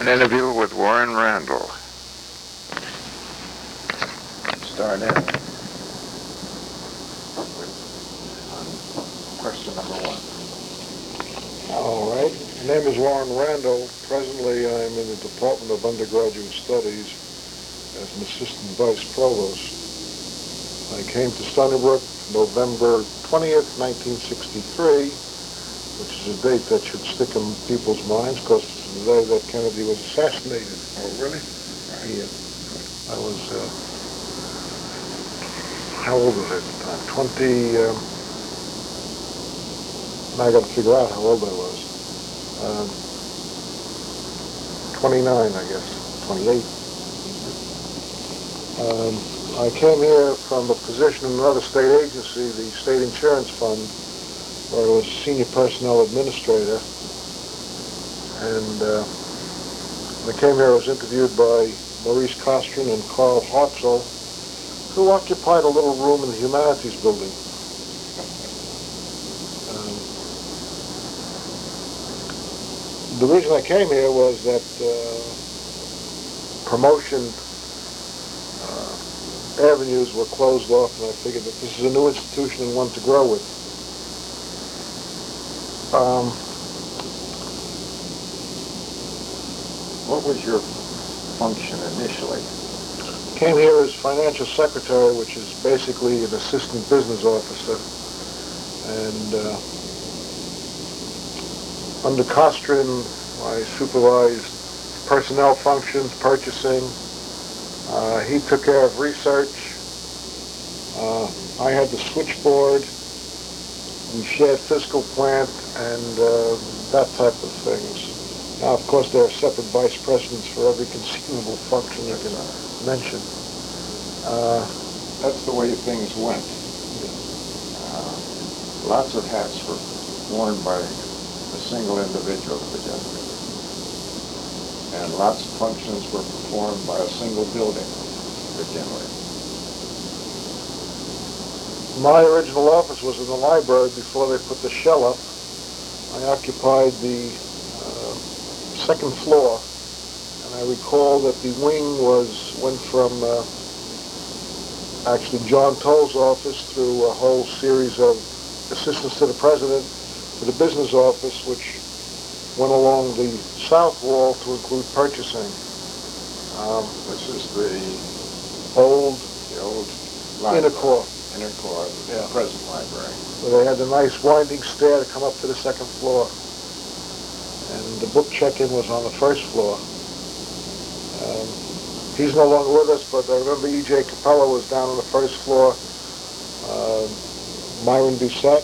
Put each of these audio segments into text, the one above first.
An interview with Warren Randall. Start in on question number 1. All right. My name is Warren Randall. Presently, I'm in the Department of Undergraduate Studies as an assistant vice provost. I came to Stony Brook November 20th, 1963, which is a date that should stick in people's minds because it's the day that Kennedy was assassinated. Oh, really? Yeah. I was, how old was I at the time? 20, I got to figure out how old I was. 29, I guess, 28. I came here from a position in another state agency, the State Insurance Fund, where I was senior personnel administrator. And when I came here, I was interviewed by Maurice Kostrin and Carl Hartzell, who occupied a little room in the Humanities Building. The reason I came here was that promotion avenues were closed off, and I figured that this is a new institution and one to grow with. What was your function initially? Came here as financial secretary, which is basically an assistant business officer. And under Kostrin, I supervised personnel functions, purchasing. He took care of research. I had the switchboard. We shared fiscal plant and that type of things. Now, of course, there are separate vice presidents for every conceivable function you can mention. That's the way things went. Lots of hats were worn by a single individual at the Jesuit. And lots of functions were performed by a single building generally. My original office was in the library before they put the shell up. I occupied the second floor, and I recall that the wing went from actually John Toll's office through a whole series of assistants to the president to the business office, which went along the south wall to include purchasing. This is the old library. inner core. Inner core of the present library. So they had a nice winding stair to come up to the second floor. And the book check-in was on the first floor. He's no longer with us, but I remember E.J. Capella was down on the first floor. Myron Doucette.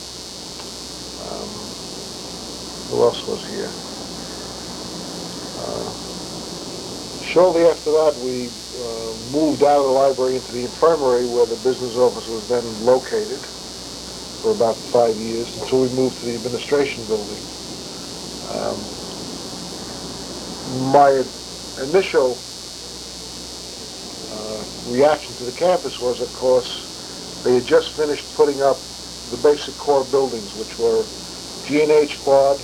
Who else was here? Shortly after that, we moved out of the library into the infirmary where the business office was then located for about 5 years until we moved to the administration building. My initial reaction to the campus was, of course, they had just finished putting up the basic core buildings, which were G&H Quad.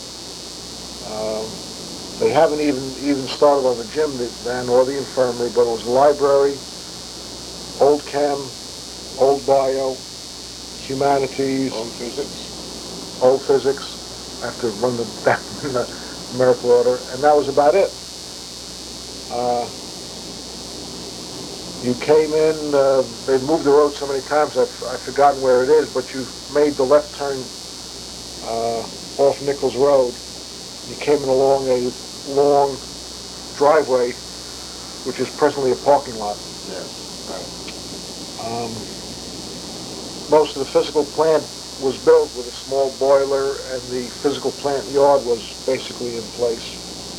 They haven't even started on the gym then or the infirmary, but it was library, old chem, old bio, humanities, old physics. I have to run them down in the numerical order, and that was about it. You came in, they moved the road so many times I've forgotten where it is, but you made the left turn off Nichols Road. You came in along a long driveway, which is presently a parking lot. Yes, right. Most of the physical plant was built with a small boiler, and the physical plant yard was basically in place.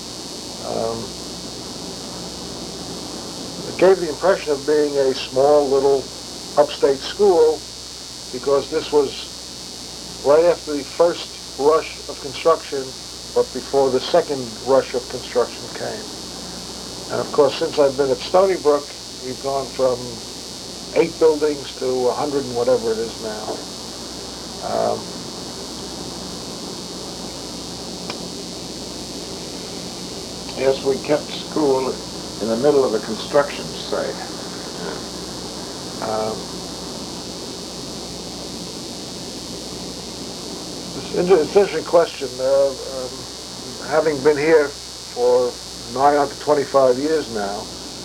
It gave the impression of being a small little upstate school because this was right after the first rush of construction, but before the second rush of construction came. And of course, since I've been at Stony Brook, we've gone from 8 buildings to 100 and whatever it is now. Yes, we kept school in the middle of a construction site. Um, it's an interesting question. Having been here for nigh on to 25 years now,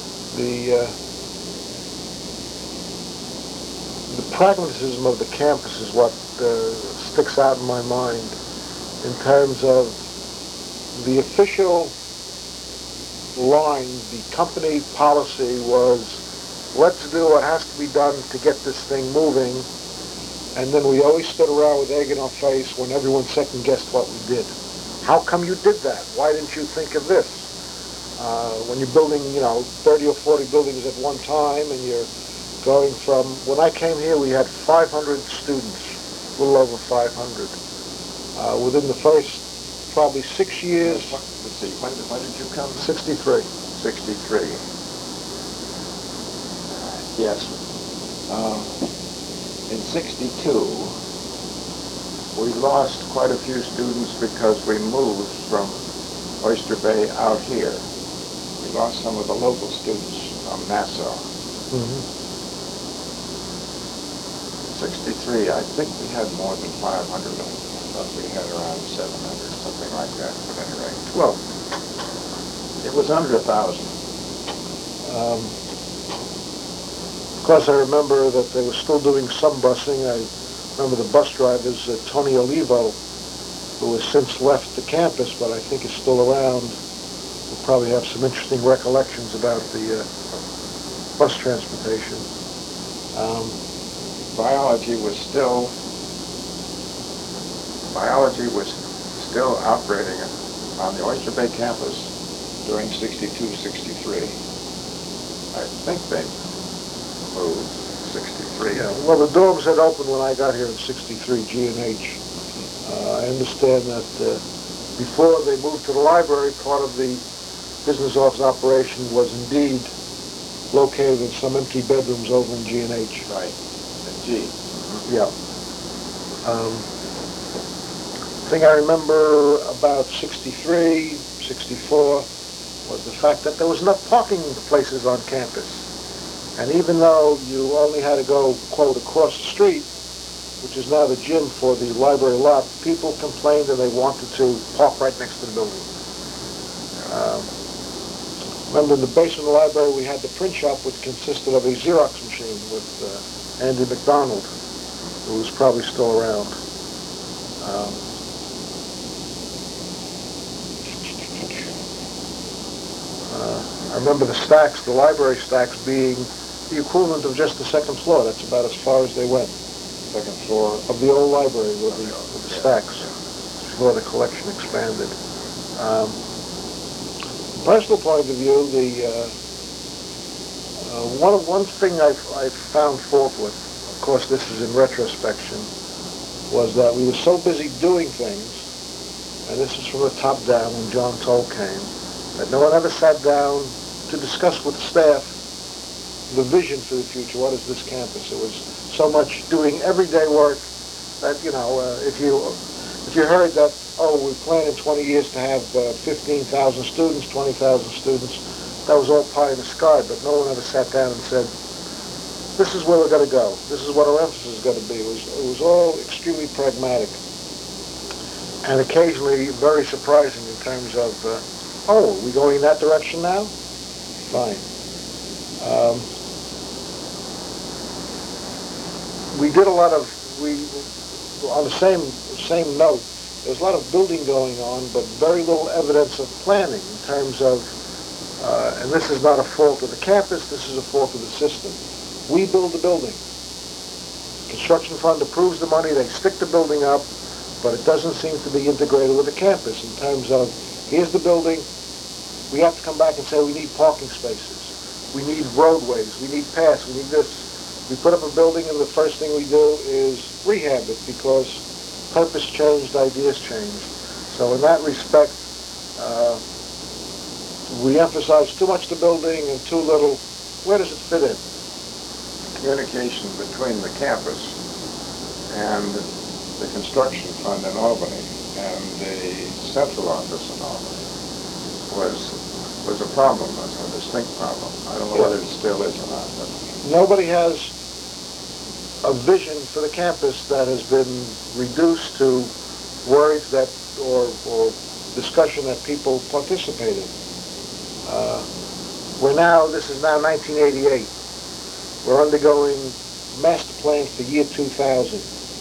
the pragmatism of the campus is what sticks out in my mind in terms of the official line. The company policy was, let's do what has to be done to get this thing moving, and then we always stood around with egg in our face when everyone second-guessed what we did. How come you did that? Why didn't you think of this? When you're building, 30 or 40 buildings at one time, and you're going from, when I came here, we had 500 students, a little over 500. Within the first probably 6 years. Let's see, when did you come? 63. 63. Yes. In 62, we lost quite a few students because we moved from Oyster Bay out here. We lost some of the local students from Nassau. Mm-hmm. 63, I think we had more than 500. I thought we had around 700, something like that, at any rate. Well, it was under 1,000. Of course, I remember that they were still doing some busing. I remember the bus drivers, Tony Olivo, who has since left the campus, but I think is still around. We'll probably have some interesting recollections about the bus transportation. Biology was still operating on the Oyster Bay campus during 62, 63. I think they moved 63. Yeah, well, the dorms had opened when I got here in 63, G&H. I understand that before they moved to the library, part of the business office operation was indeed located in some empty bedrooms over in G&H. Right. G. Yeah. Thing I remember about 63, 64 was the fact that there was enough parking places on campus. And even though you only had to go, quote, across the street, which is now the gym for the library lot, people complained and they wanted to park right next to the building. Remember in the basement of the library we had the print shop, which consisted of a Xerox machine with Andy McDonald, who was probably still around. I remember the stacks, the library stacks, being the equivalent of just the second floor. That's about as far as they went. Second floor of the old library with the stacks before the collection expanded. From a personal point of view, one thing I found fault with, of course this is in retrospection, was that we were so busy doing things, and this is from the top down when John Toll came, that no one ever sat down to discuss with the staff the vision for the future. What is this campus? It was so much doing everyday work that, if you heard that, we plan in 20 years to have 15,000 students, 20,000 students, that was all pie in the sky, but no one ever sat down and said, this is where we're going to go. This is what our emphasis is going to be. It was all extremely pragmatic and occasionally very surprising in terms of, are we going in that direction now? Fine. We did a lot of, on the same note, there's a lot of building going on, but very little evidence of planning in terms of, and this is not a fault of the campus, this is a fault of the system. We build the building. Construction fund approves the money, they stick the building up, but it doesn't seem to be integrated with the campus in terms of, here's the building, we have to come back and say we need parking spaces, we need roadways, we need paths, we need this. We put up a building and the first thing we do is rehab it because purpose changed, ideas changed. So in that respect, we emphasize too much the building and too little, where does it fit in? Communication between the campus and the construction fund in Albany and the central office in Albany was a problem, was a distinct problem. I don't know whether it still is or not. But Nobody has a vision for the campus that has been reduced to words that or discussion that people participate in. This is now 1988. We're undergoing master plan for year 2000.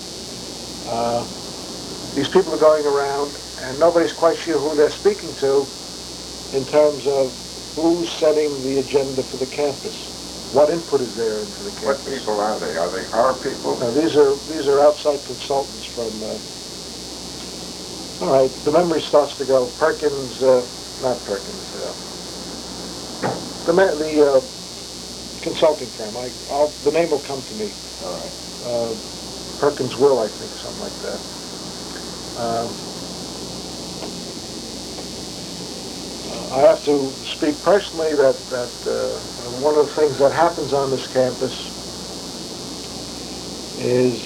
These people are going around, and nobody's quite sure who they're speaking to in terms of who's setting the agenda for the campus. What input is there into the campus? what people are they? Are they our people? Now, these are outside consultants from. All right, the memory starts to go. Perkins, not Perkins. The consulting firm. The name will come to me. All right. Perkins Will, I think, something like that. I have to speak personally that one of the things that happens on this campus is,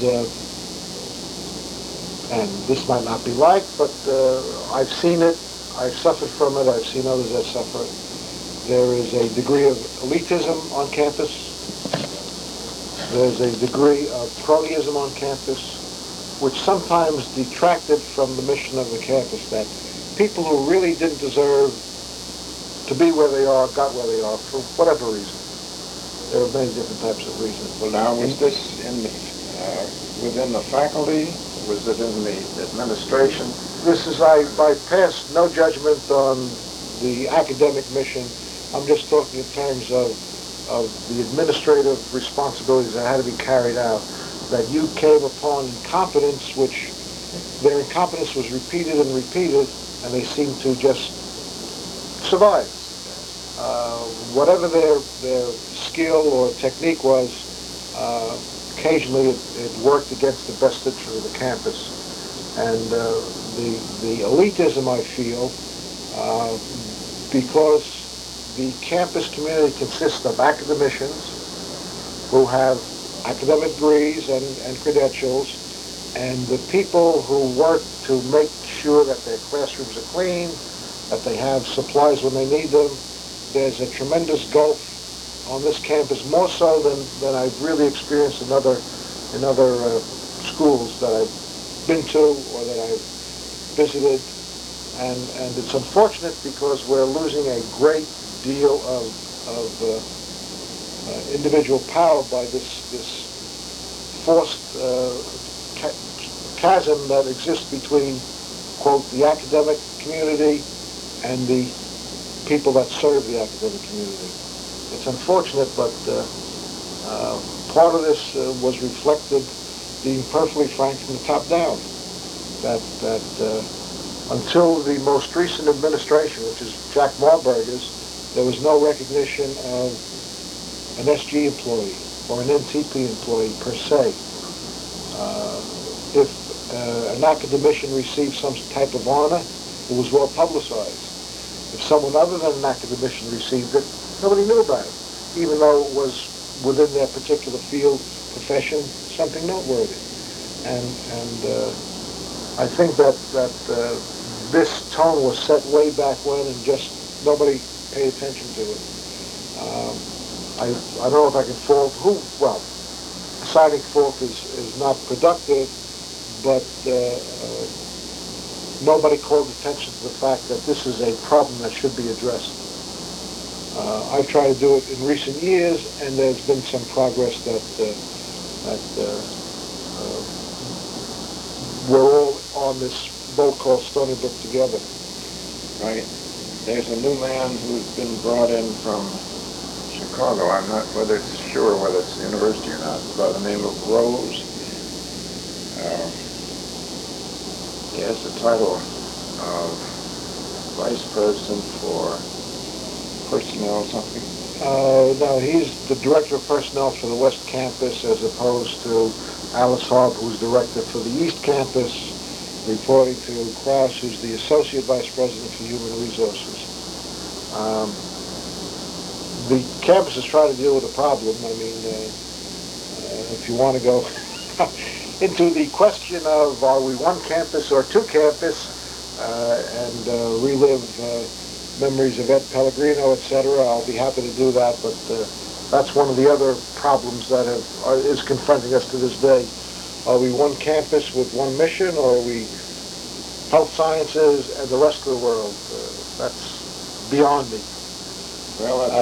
and this might not be liked, but I've seen it, I've suffered from it, I've seen others that suffer it. There is a degree of elitism on campus. There's a degree of cronyism on campus, which sometimes detracted from the mission of the campus, that people who really didn't deserve to be where they are got where they are for whatever reason. There are many different types of reasons. Well, now, was this in the, within the faculty? Was it in the administration? This is, I pass no judgment on the academic mission. I'm just talking in terms of the administrative responsibilities that had to be carried out, that you came upon incompetence, which their incompetence was repeated and repeated, and they seemed to just survive. Whatever their skill or technique was, occasionally it worked against the best interest of the campus. And the elitism, I feel, because the campus community consists of academicians who have academic degrees and credentials, and the people who work to make sure that their classrooms are clean, that they have supplies when they need them. There's a tremendous gulf on this campus, more so than I've really experienced in other schools that I've been to or that I've visited. And it's unfortunate because we're losing a great deal of individual power by this forced chasm that exists between, quote, the academic community and the people that serve the academic community. It's unfortunate, but part of this was reflected, being perfectly frank, from the top down. That until the most recent administration, which is Jack Marburger's, there was no recognition of an SG employee or an NTP employee per se. If an academician received some type of honor, it was well publicized. If someone other than an academician received it, nobody knew about it, even though it was within their particular field, profession, something noteworthy. And I think that this tone was set way back when, and just nobody paid attention to it. I don't know if I can fault who. Well, assigning fault is not productive, but nobody called attention to the fact that this is a problem that should be addressed. I've tried to do it in recent years, and there's been some progress that we're all on this boat called Stony Brook together. Right. There's a new man who's been brought in from Chicago. I'm not sure whether it's the university or not, by the name of Rose. He has the title of Vice President for Personnel something. No, he's the Director of Personnel for the West Campus, as opposed to Alice Harb, who's Director for the East Campus, reporting to Krause, who's the Associate Vice President for Human Resources. The campus is trying to deal with a problem. I mean, if you want to go into the question of are we one campus or two campus, and relive memories of Ed Pellegrino, etc., I'll be happy to do that, but that's one of the other problems that is confronting us to this day. Are we one campus with one mission, or are we health sciences and the rest of the world? That's beyond me. Well, that's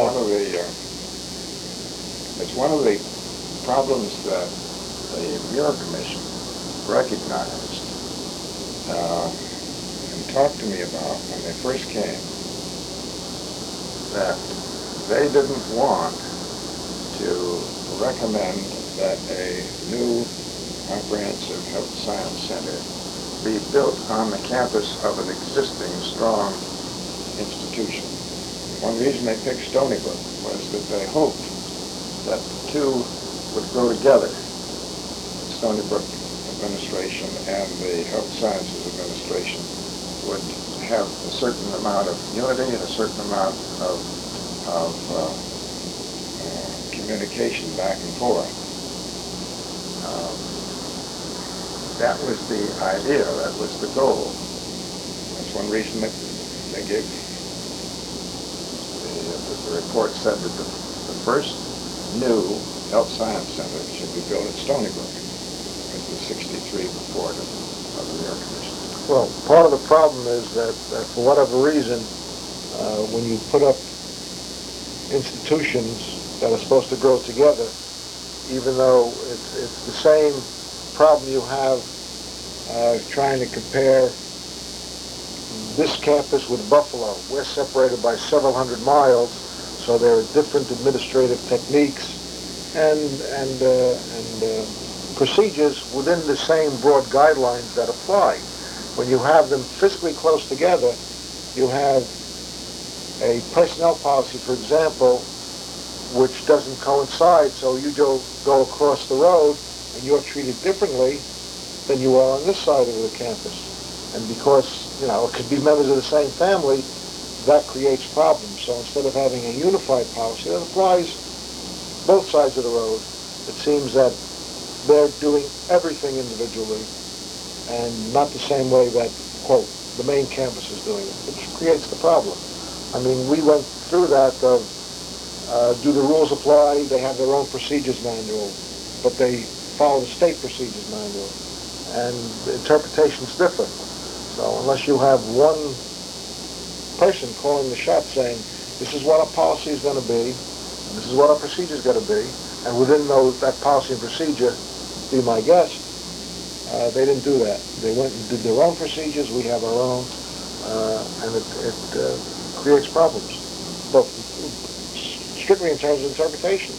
one of the problems that the Muir Commission recognized and talked to me about when they first came, that they didn't want to recommend that a new comprehensive health science center be built on the campus of an existing strong institution. One reason they picked Stony Brook was that they hoped that the two would grow together. The Stony Brook administration and the Health Sciences administration would have a certain amount of unity and a certain amount of communication back and forth. That was the idea, that was the goal. That's one reason that they gave, the report said that the first new health science center should be built at Stony Brook. It was the 63 report of the Muir Commission. Well, part of the problem is that for whatever reason, when you put up institutions that are supposed to grow together, even though it's the same problem you have trying to compare this campus with Buffalo. We're separated by several hundred miles, so there are different administrative techniques and procedures within the same broad guidelines that apply. When you have them physically close together, you have a personnel policy, for example, which doesn't coincide, so you go across the road and you're treated differently than you are on this side of the campus. And because, it could be members of the same family, that creates problems. So instead of having a unified policy that applies both sides of the road, it seems that they're doing everything individually and not the same way that, quote, the main campus is doing it, which creates the problem. I mean, we went through that of, do the rules apply? They have their own procedures manual, but they follow the state procedures manual, and the interpretations differ. So unless you have one person calling the shots saying, this is what our policy is going to be, and this is what our procedure is going to be, and within that policy and procedure, be my guest, they didn't do that. They went and did their own procedures, we have our own, and it creates problems, both strictly in terms of interpretation.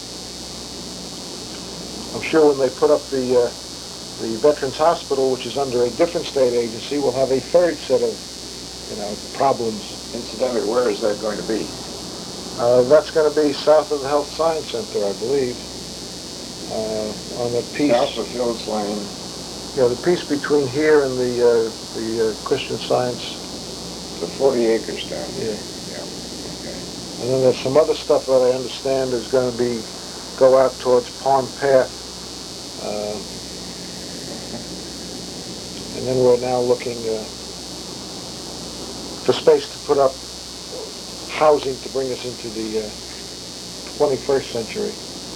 I'm sure when they put up the Veterans Hospital, which is under a different state agency, will have a third set of, problems. Incidentally, where is that going to be? That's going to be south of the Health Science Center, I believe, on the piece. South of Fields Lane. Yeah, the piece between here and the Christian Science. The 40 acres down there. Yeah. Okay. And then there's some other stuff that I understand is going to go out towards Pond Path. And then we're now looking for space to put up housing to bring us into the 21st century.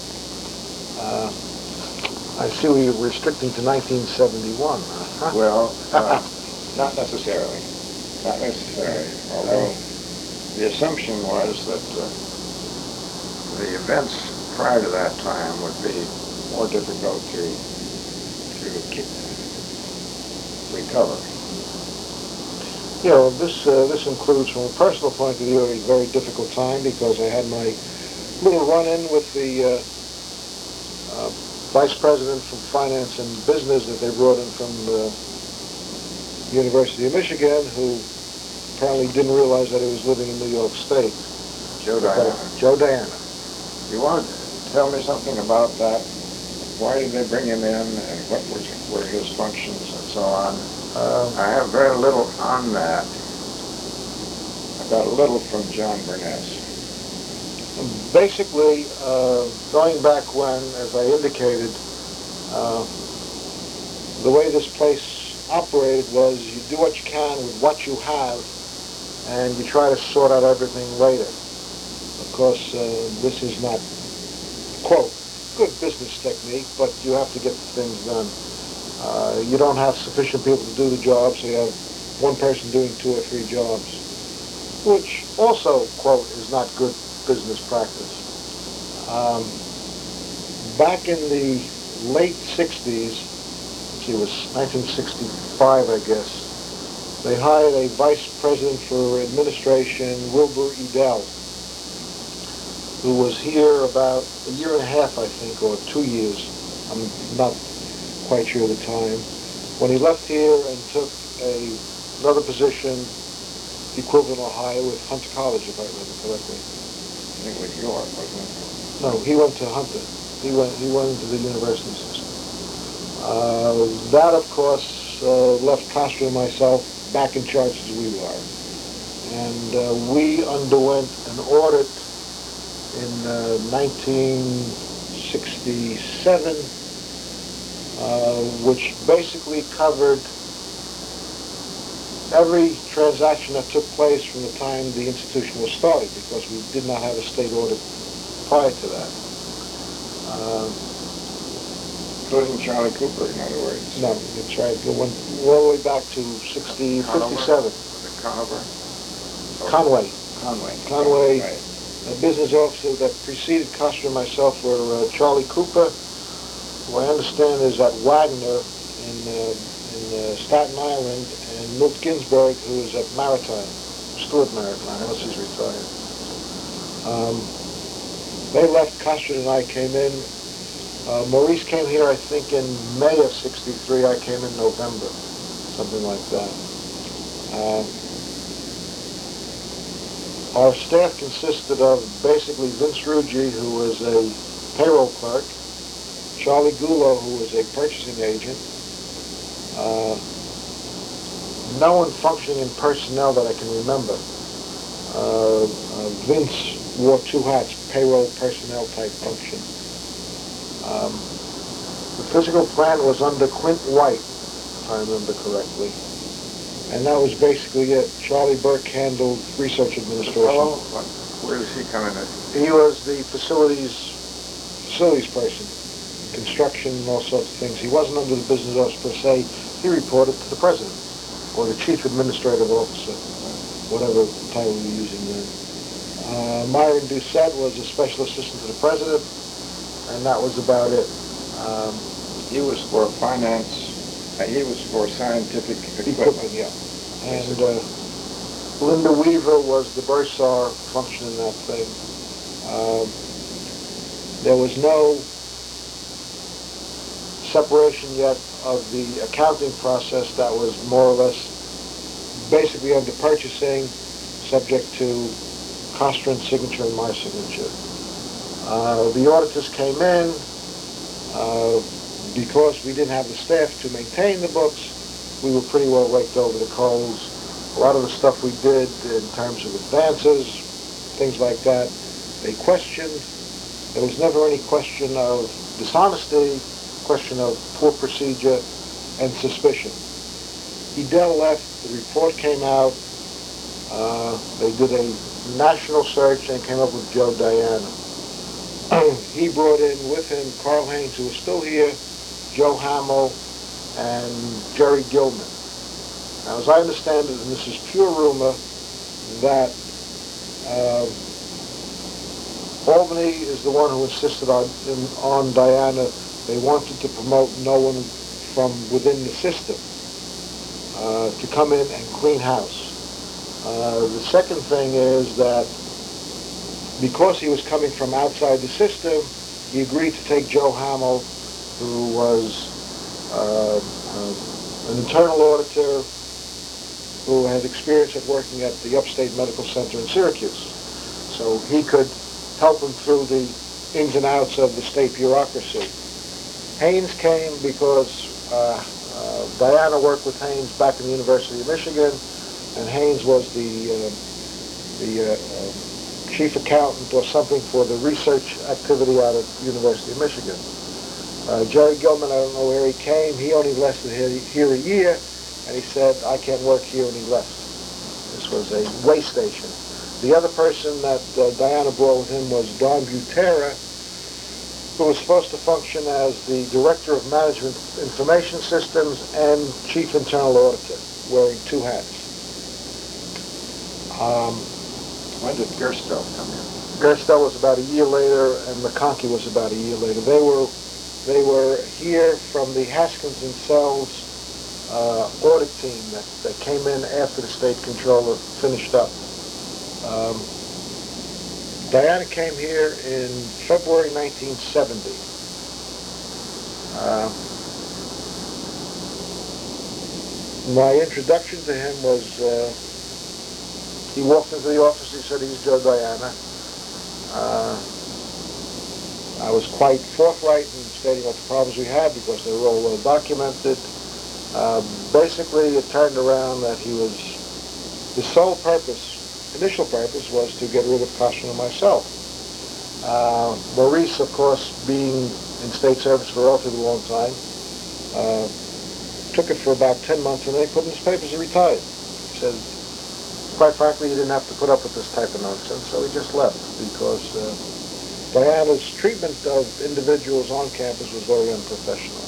I see we're restricting to 1971. Huh? Well, not necessarily. Not necessarily. Although the assumption was that the events prior to that time would be more difficult to recover. This includes, from a personal point of view, a very difficult time because I had my little run-in with the vice president from finance and business that they brought in from the University of Michigan, who apparently didn't realize that he was living in New York State. Joe Diana. Joe Diana. You want to tell me something about that? Why did they bring him in, and what were his functions, and so on? I have very little on that. I got a little from John Burness. Basically, going back when, as I indicated, the way this place operated was you do what you can with what you have, and you try to sort out everything later. Of course, this is not, quote, good business technique, but you have to get things done. You don't have sufficient people to do the job, so you have one person doing 2 or 3 jobs, which also, quote, is not good business practice. Back in the late 60s, let's see, it was 1965, I guess, they hired a vice president for administration, Wilbur Edel, who was here about a year and a half, I think, or 2 years. I'm not quite sure of the time. When he left here and took another position, equivalent Ohio, with Hunter College, if I remember correctly. I think it was York, wasn't it? No, he went to Hunter. He went into the university system. That, of course, left Castro and myself back in charge as we were. And we underwent an audit in 1967, which basically covered every transaction that took place from the time the institution was started, because we did not have a state audit prior to that. Including Charlie Cooper, in other words. No, that's right. It went all the way back to 57. Was it Conover? Conway. Conway. Right. A business officer that preceded Costner and myself were Charlie Cooper, who I understand is at Wagner in Staten Island, and Milt Ginsberg, who is at Maritime, still at Maritime, unless he's retired. They left, Costner and I came in. Maurice came here, I think, in May of '63. I came in November, something like that. Our staff consisted of basically Vince Ruggi, who was a payroll clerk, Charlie Gulo, who was a purchasing agent, no one functioning in personnel that I can remember. Vince wore 2 hats, payroll, personnel type function. The physical plant was under Clint White, if I remember correctly. And that was basically it. Charlie Burke handled research administration. Hello? Where does he come in at? He was the facilities person, construction and all sorts of things. He wasn't under the business office per se. He reported to the president, or the chief administrative officer, whatever title we were using then. Myron Doucette was a special assistant to the president, and that was about it. He was for finance. He was for scientific equipment. Yeah. And Linda Weaver was the bursar function in that thing. There was no separation yet of the accounting process. That was more or less basically under purchasing, subject to Costner's signature and my signature. The auditors came in. Because we didn't have the staff to maintain the books, we were pretty well raked over the coals. A lot of the stuff we did in terms of advances, things like that, they questioned. There was never any question of dishonesty, question of poor procedure, and suspicion. Edel left, the report came out, they did a national search and came up with Joe Diana. He brought in with him Carl Haynes, who was still here, Joe Hamill, and Jerry Gilman. Now, as I understand it, and this is pure rumor, that Albany is the one who insisted on Diana. They wanted to promote no one from within the system to come in and clean house. The second thing is that because he was coming from outside the system, he agreed to take Joe Hamill, who was an internal auditor who had experience at working at the Upstate Medical Center in Syracuse. So he could help him through the ins and outs of the state bureaucracy. Haynes came because Diana worked with Haynes back in the University of Michigan, and Haynes was the chief accountant or something for the research activity out of the University of Michigan. Jerry Gilman, I don't know where he came. He only lasted here a year, and he said, I can't work here, and he left. This was a way station. The other person that Diana brought with him was Don Butera, who was supposed to function as the Director of Management Information Systems and Chief Internal Auditor, wearing two hats. When did Gerstel come in? Gerstel was about a year later, and McConkey was about a year later. They were here from the Haskins and Sells audit team that came in after the state controller finished up. Diana came here in February 1970. My introduction to him was, he walked into the office, he said, "He's Joe Diana." I was quite forthright in stating what the problems we had because they were all well documented. Basically, it turned around that his sole purpose, initial purpose, was to get rid of Caution and myself. Maurice, of course, being in state service for a relatively long time, took it for about 10 months, and then he put in his papers and retired. He said, quite frankly, he didn't have to put up with this type of nonsense, so he just left because Diana's treatment of individuals on campus was very unprofessional.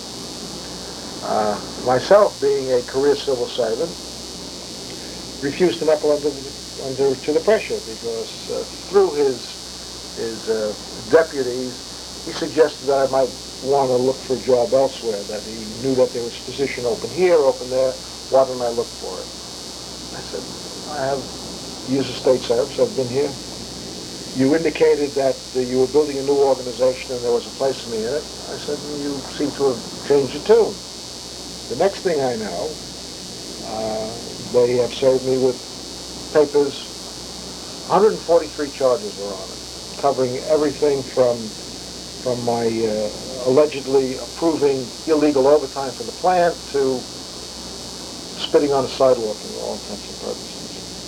Myself, being a career civil servant, refused to knuckle under to the pressure because through his deputies, he suggested that I might want to look for a job elsewhere, that he knew that there was a position open here, open there, why don't I look for it? I said, I have years of state service, I've been here. You indicated that you were building a new organization and there was a place for me in it. I said, you seem to have changed your tune. The next thing I know, they have served me with papers. 143 charges were on it, covering everything from my allegedly approving illegal overtime for the plant to spitting on a sidewalk in all intents and purposes.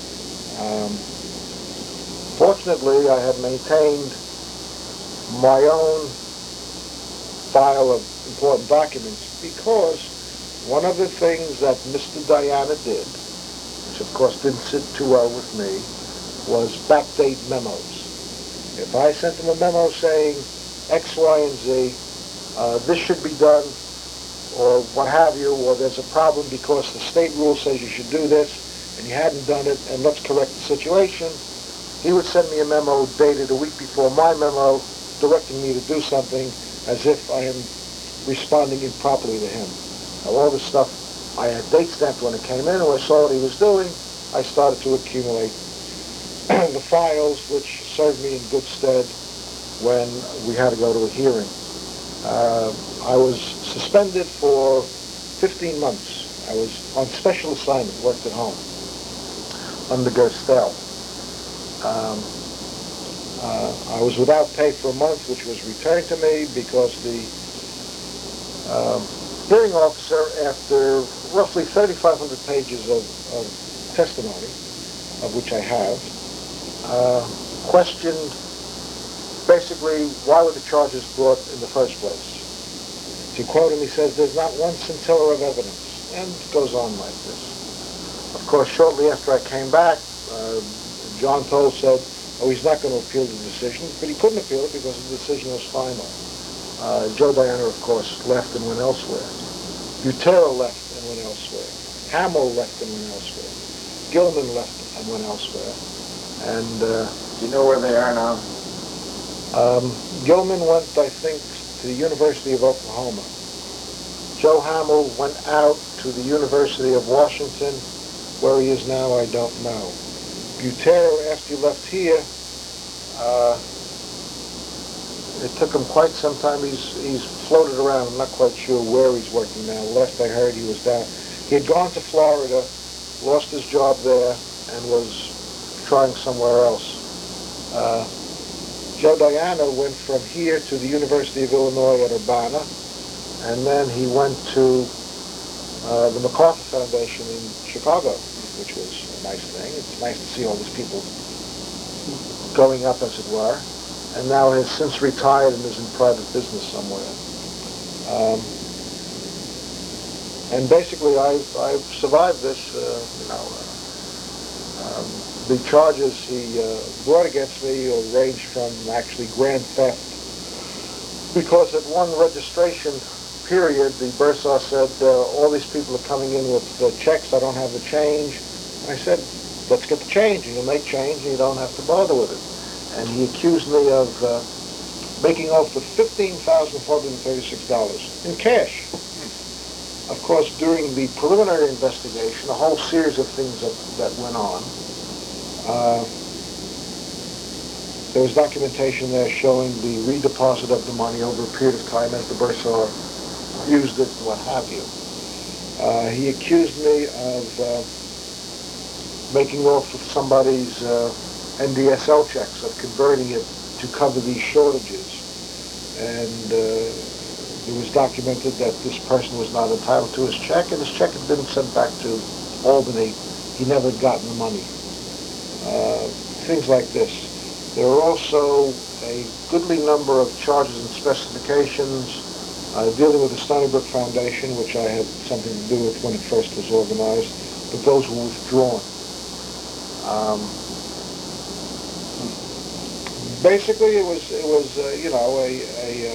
Fortunately, I had maintained my own file of important documents because one of the things that Mr. Diana did, which of course didn't sit too well with me, was backdate memos. If I sent him a memo saying X, Y, and Z, this should be done, or what have you, or there's a problem because the state rule says you should do this, and you hadn't done it, and let's correct the situation, he would send me a memo dated a week before my memo directing me to do something as if I am responding improperly to him. Now, all this stuff I had date stamped when it came in, and when I saw what he was doing, I started to accumulate the files, which served me in good stead when we had to go to a hearing. I was suspended for 15 months. I was on special assignment, worked at home, under Gerstel. I was without pay for a month, which was returned to me because the hearing officer, after roughly 3,500 pages of testimony, of which I have, questioned basically why were the charges brought in the first place. To quote him, he says, "There's not one scintilla of evidence," and it goes on like this. Of course, shortly after I came back, John Toll said, oh, he's not going to appeal the decision, but he couldn't appeal it because the decision was final. Joe Diana, of course, left and went elsewhere. Butera left and went elsewhere. Hamill left and went elsewhere. Gilman left and went elsewhere. And Do you know where they are now? Gilman went, I think, to the University of Oklahoma. Joe Hamill went out to the University of Washington. Where he is now, I don't know. Butera, after he left here, it took him quite some time. He's floated around. I'm not quite sure where he's working now. Last I heard, he was down. He had gone to Florida, lost his job there, and was trying somewhere else. Joe Diana went from here to the University of Illinois at Urbana, and then he went to the MacArthur Foundation in Chicago, which was a nice thing. It's nice to see all these people going up, as it were, and now has since retired and is in private business somewhere. And basically, I've survived this, The charges he brought against me ranged from actually grand theft, because at one registration period, the bursar said, all these people are coming in with checks, I don't have the change. I said, let's get the change, and you'll make change, and you don't have to bother with it. And he accused me of making off with $15,436 in cash. Of course, during the preliminary investigation, a whole series of things that went on. There was documentation there showing the redeposit of the money over a period of time as the bursar used it, what have you. He accused me of making off with somebody's NDSL checks, of converting it to cover these shortages. And it was documented that this person was not entitled to his check, and his check had been sent back to Albany. He never had gotten the money. Things like this. There are also a goodly number of charges and specifications dealing with the Stony Brook Foundation, which I had something to do with when it first was organized, but those were withdrawn. Basically, it was you know, a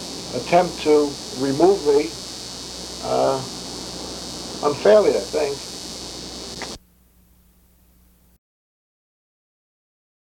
attempt to remove me unfairly, I think.